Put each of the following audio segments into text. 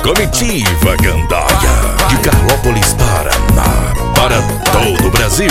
Comitiva Gandaia, de Carlópolis, Paraná, para todo o Brasil.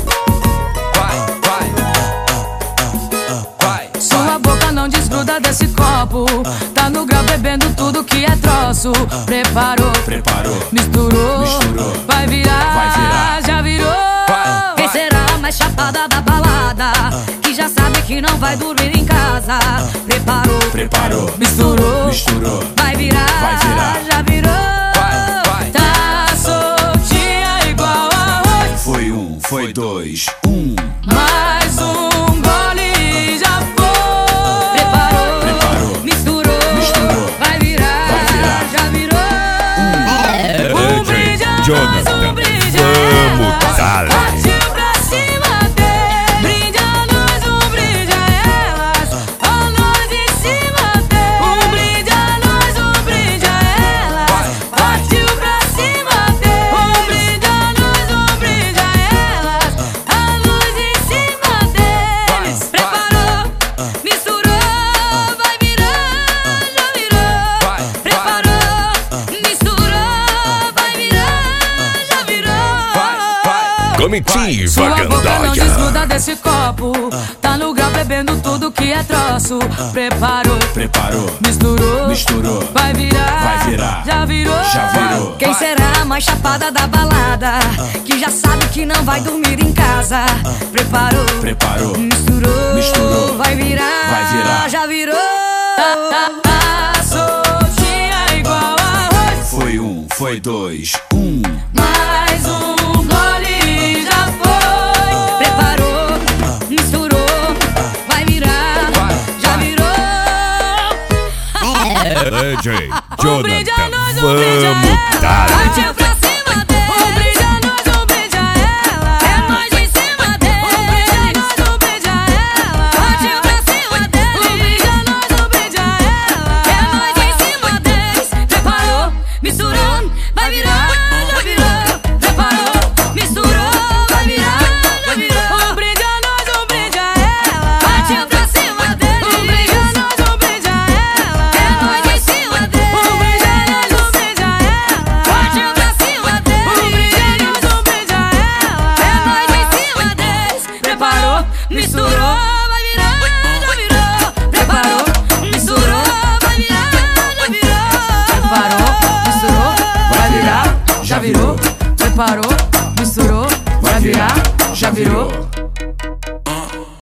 Sua boca não desgruda desse copo, tá no grau bebendo tudo que é troço. Preparou, misturou, vai virar, já virou. Quem será a mais chapada da balada, que já sabe que não vai dormir em casa? Preparou, misturou, vai virar, já virou. Tá soltinha igual arroz. Foi um, foi dois, Mais um gole e já foi. Preparou, misturou, vai virar, já virou. Um brinde a nós, um brinde a Vamos, elas. dale. Partiu pra cima dele. Brinde a nós, um brinde a elas. A nós em cima dele. Um brinde a nós, um brinde a elas. Partiu pra cima dele. Um brinde a nós, um brinde a elas. A luz em cima deles. Preparou, misturou, vai virar, já virou. Preparou, misturou, vai virar, já virou. Comitiva Sua boca não Gandaia. desgruda desse copo, tá no grau bebendo tudo que é troço. Preparou, misturou, vai virar, já virou. Quem será a mais chapada da balada, que já sabe que não vai dormir em casa? Preparou, misturou, vai virar, já virou. Tá soltinha igual arroz. foi um, foi dois, Mais um gole e já foi. Preparou, misturou, vai virar, já virou. DJ Um brinde a Jonathan, nós, um brinde a vamos elas. dar. Partiu pra